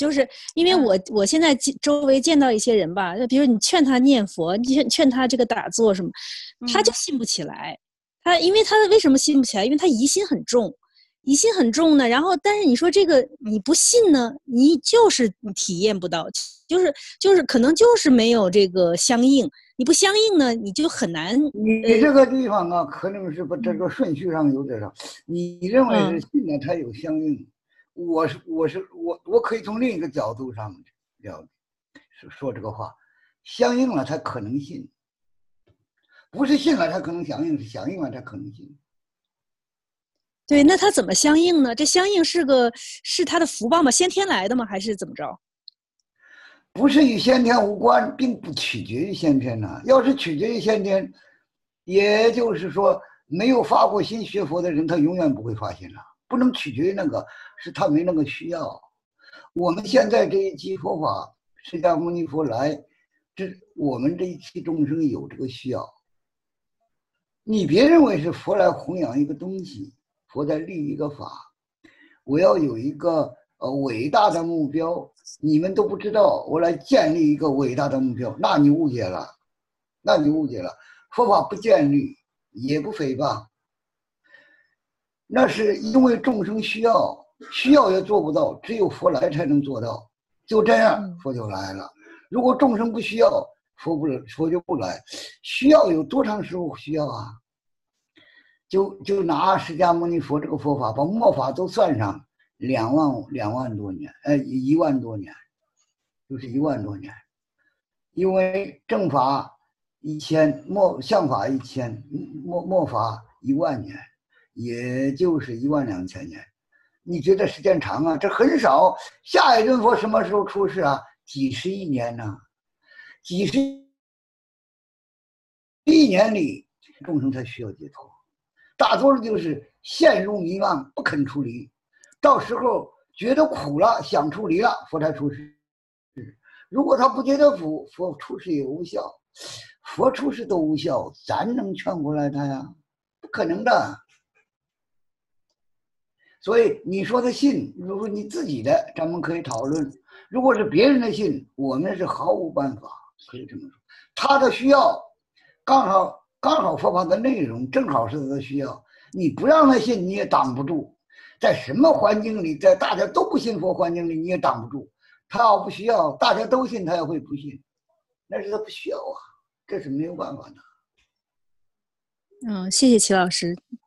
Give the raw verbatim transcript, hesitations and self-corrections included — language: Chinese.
就是因为我、嗯、我现在周围见到一些人吧，就比如你劝他念佛，你劝劝他这个打坐什么，他就信不起来。嗯、他因为他为什么信不起来？因为他疑心很重。疑心很重呢，然后但是你说这个你不信呢，你就是你体验不到，就是就是可能就是没有这个相应，你不相应呢，你就很难。 你这个地方啊，可能是把这个顺序上有点上，你认为是信呢，它有相应。嗯、我是我是我我可以从另一个角度上了说这个话，相应了才可能信，不是信了才可能响应，是响应了才可能信。 对，那它怎么相应呢？这相应是个是他的福报吗？先天来的吗？还是怎么着？ 不是与先天无关，并不取决于先天呢、啊。要是取决于先天，也就是说，没有发过心学佛的人，他永远不会发心了。不能取决于那个，是他没那个需要。我们现在这一期佛法，释迦牟尼佛来，这我们这一期众生有这个需要。你别认为是佛来弘扬一个东西。佛在立一个法，我要有一个呃伟大的目标，你们都不知道，我来建立一个伟大的目标，那你误解了，那你误解了。佛法不建立，也不诽谤，那是因为众生需要，需要也做不到，只有佛来才能做到。就这样，佛就来了。如果众生不需要，佛不佛就不来。需要有多长时候需要啊？就就拿释迦牟尼佛这个佛法，把末法都算上，两万两万多年，呃，一万多年，就是一万多年。因为正法一千，末相法一千，末末法一万年，也就是一万两千年。你觉得时间长啊？这很少。下一尊佛什么时候出世啊？几十亿年呢、啊？几十亿年里，众生才需要解脱。大多数就是陷入迷茫，不肯出离，到时候觉得苦了，想出离了，佛才出世。如果他不觉得苦，佛出世也无效。佛出世都无效，咱能劝过来他呀？不可能的。所以你说的信，如果你自己的，咱们可以讨论；如果是别人的信，我们是毫无办法，可以这么说。他的需要刚好。刚好佛法的内容正好是他的需要，你不让他信，你也挡不住。在什么环境里，在大家都不信佛环境里，你也挡不住。他要不需要，大家都信，他也会不信，那是他不需要啊，这是没有办法的。 嗯，谢谢齐老师。